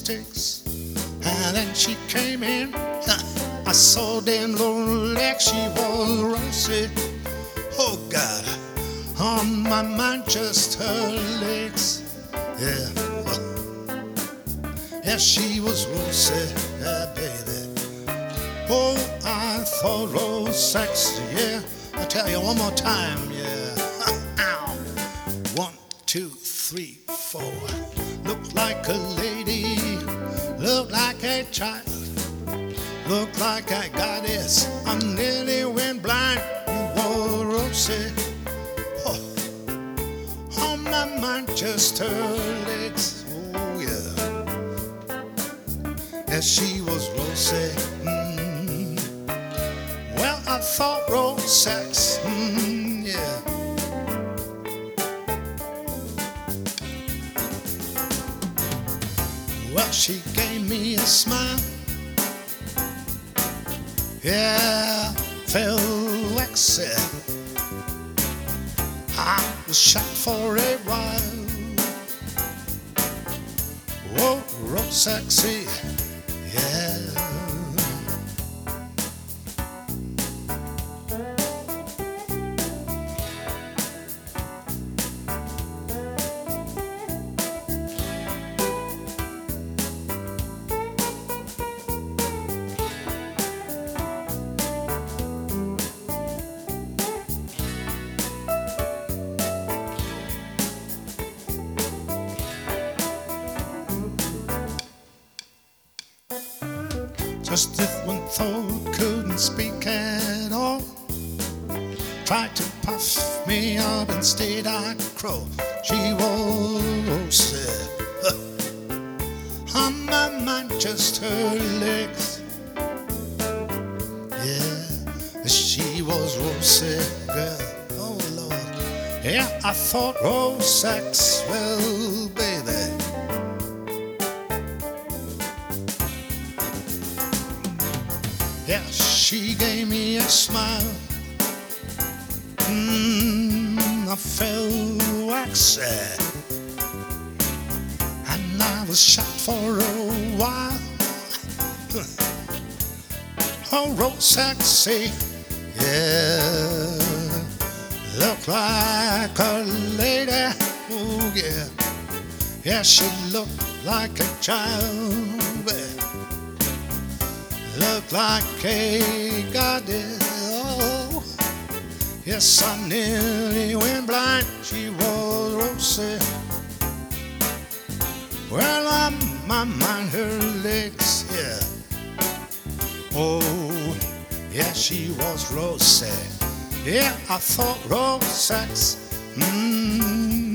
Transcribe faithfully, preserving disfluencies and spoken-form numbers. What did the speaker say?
sticks. And then she came in. I saw them little legs, she was rosy. Oh God, on my mind just her legs. Yeah, yeah, she was rosy, yeah, baby. Oh, I thought rose sexy, yeah. I tell you one more time, yeah. Ow. One, two, three, four. Look like a lady, look like a child, look like a goddess. I nearly went blind. Oh, rosy. Oh, on my mind just her legs. Oh yeah, yeah, she was rosy. Mm. Well, I thought rose sex. Mm, yeah. Well, she gave me a smile. Yeah, felt waxy. I was shot for a while. Whoa, real sexy. Yeah. Just if one thought couldn't speak at all, tried to puff me up, instead I crow. She was said, on my mind just her legs. Yeah, she was rosy, girl. Oh Lord, yeah, I thought rose sex. Well, baby, yeah, she gave me a smile. Mmm, I felt waxy, and I was shot for a while. Oh, real sexy, yeah, look like a lady. Oh yeah, yeah, she looked like a child. Look like a goddess. Oh, yes, I nearly went blind. She was rosy. Well, I'm my mind, her legs, yeah. Oh, yeah, she was rosy. Yeah, I thought rose sex. Mmm.